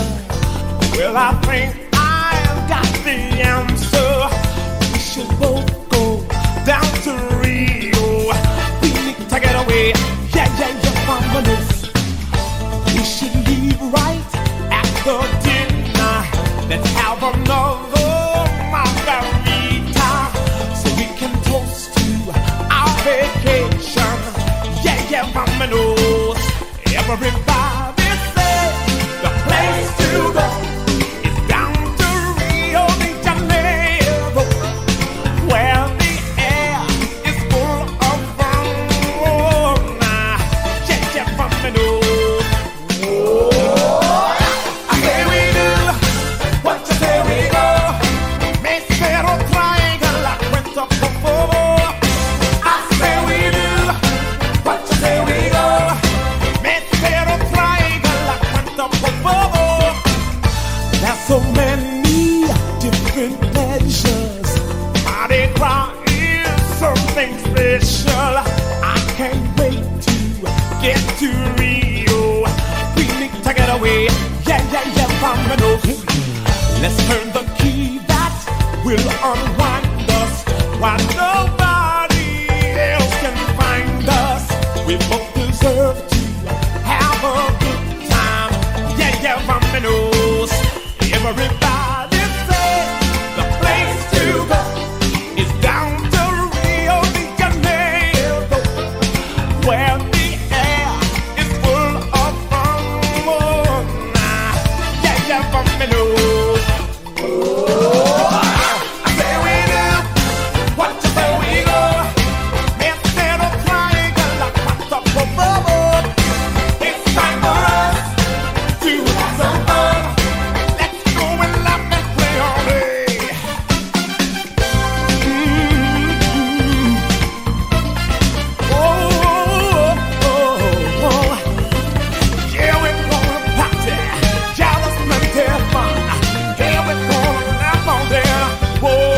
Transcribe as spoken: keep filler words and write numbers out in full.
Well, I think I've got the answer. We should both go down to Rio. We need to get away. Yeah, yeah, yeah, from the news. We should leave right after dinner. Let's have another margarita so we can toast to our vacation. Yeah, yeah, from the news. Everybody say the place to go is down to Rio de Janeiro, where the air is full of fun. Yeah, yeah, from the news. I say we do. What you say we go? Me zero triangle la cuenta por favor. I say we do. What you say we go? Me zero triangle la cuenta por favor. There's so many different pleasures. Mardi Gras is something special. I can't wait to get to Rio. We need to get away. Yeah, yeah, yeah, from the nose. Let's turn the key that will unwind us while nobody else can find us. We both deserve to have a good time. Yeah, yeah, from the nose. Everybody say the place to go is down to Rio de Janeiro, where the air is full of fun. Yeah, yeah, from the nose. I say we do. What you say we go? Instead of trying to lock up for bubble, it's time for us to have some fun. Let's go and laugh and play all day. Mm-hmm. Oh, oh, oh, oh. Yeah, we're gonna party, jealous and have fun. Yeah, we're gonna laugh all day. Whoa.